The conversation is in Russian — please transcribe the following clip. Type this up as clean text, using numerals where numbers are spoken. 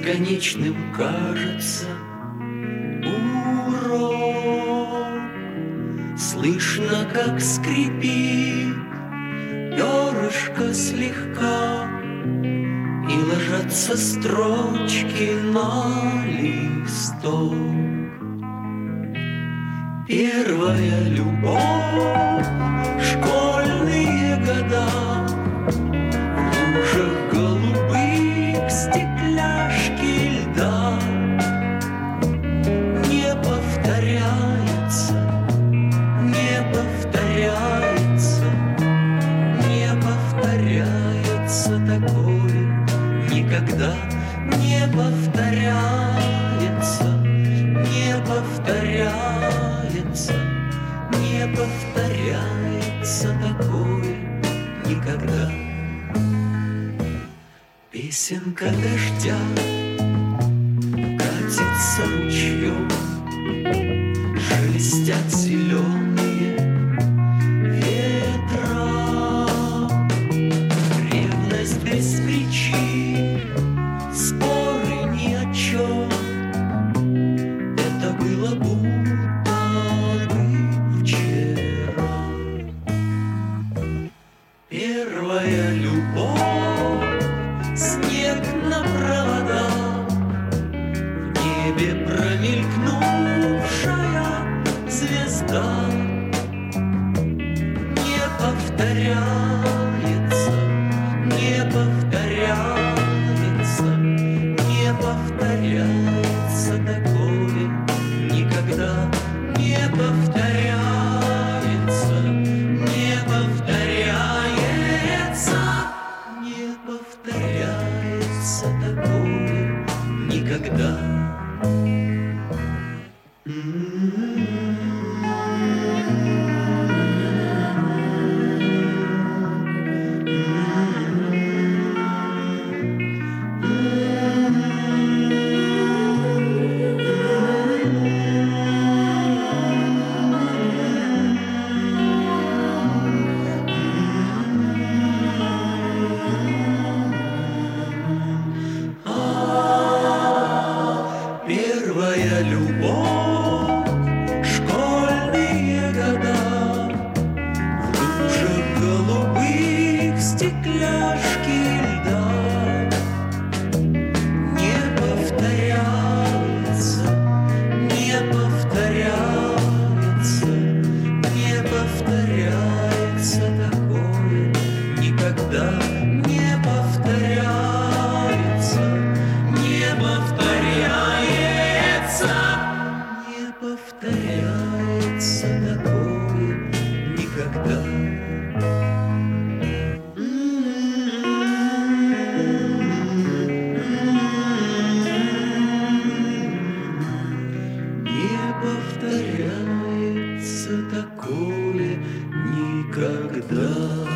бесконечным кажется урок. Слышно, как скрипит перышко слегка, и ложатся строчки на листок. Первая любовь, школьные года, в лужах голубых стекляшки льда. Не повторяется, не повторяется, не повторяется такое никогда. Не повторяется, не повторяется, не повторяется такое никогда. Песенка дождя катится ручьем, шелестят зеленые ветра. Ревность без причин, споры ни о чем. Это было будто бы вчера. Первая любовь, снег на проводах, в небе промелькнувшая звезда. Не повторяется, не повторяется, не повторяется такое никогда. Не повторяется, не повторяется, не повторяется такое никогда. Первая любовь, школьные года, в лужах голубых стекляшки льда. Не повторяется, не повторяется, не повторяется такое никогда. Не повторяется, не повторяется, не повторяется такое никогда. Не повторяется такое никогда.